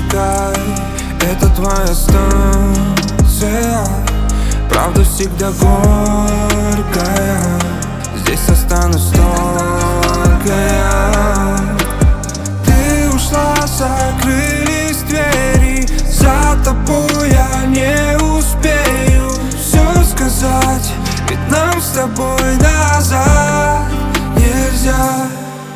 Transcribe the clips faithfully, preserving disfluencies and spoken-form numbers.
пускай это твоя станция. Правда всегда горькая, здесь останусь только я. Ты ушла, закрылись двери, за тобой я не успею все сказать, ведь нам с тобой назад нельзя.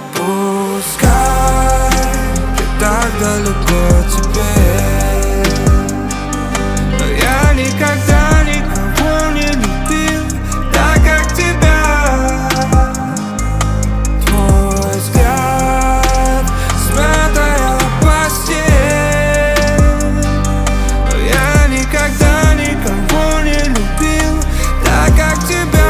Пускай ты так далеко теперь, но я никогда никого не любил так, как тебя. Твой взгляд, смятая постель, но я никогда никого не любил так, как тебя.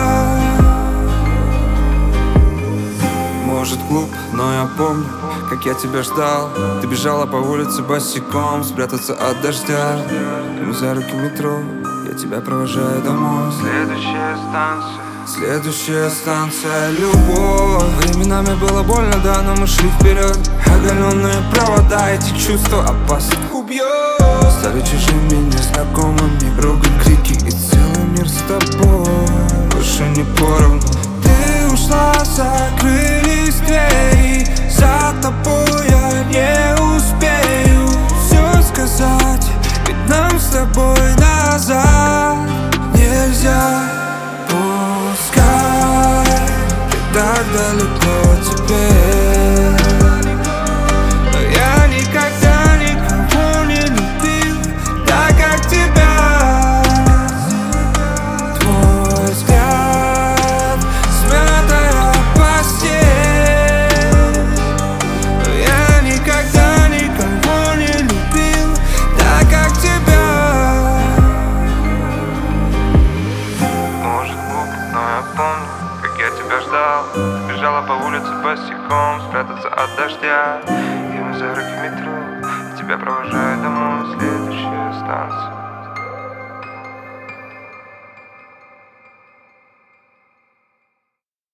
Может, глуп, но я помню, как я тебя ждал. Ты бежала по улице босиком, спрятаться от дождя. И мы за руки метро, я тебя провожаю домой. Следующая станция, следующая станция, любовь. Временами было больно, да, но мы шли вперед. Оголенные провода, эти чувства опасны, убьет. Стали чужими, незнакомыми, ругань, крики и целый мир с тобой больше не поровну. Ты ушла, закрылись двери, за тобой я не успею все сказать, ведь нам с тобой назад нельзя. Пускай ты так далеко теперь, но я никогда никого не любил так, как тебя. Твой взгляд, смятая постель, но я никогда никого не любил так, как тебя. Может, глупо, но я помню, как я тебя ждал. Ты бежала по улице босиком, спрятаться от дождя. И мы за руки метро, я тебя провожаю домой, следующая станция.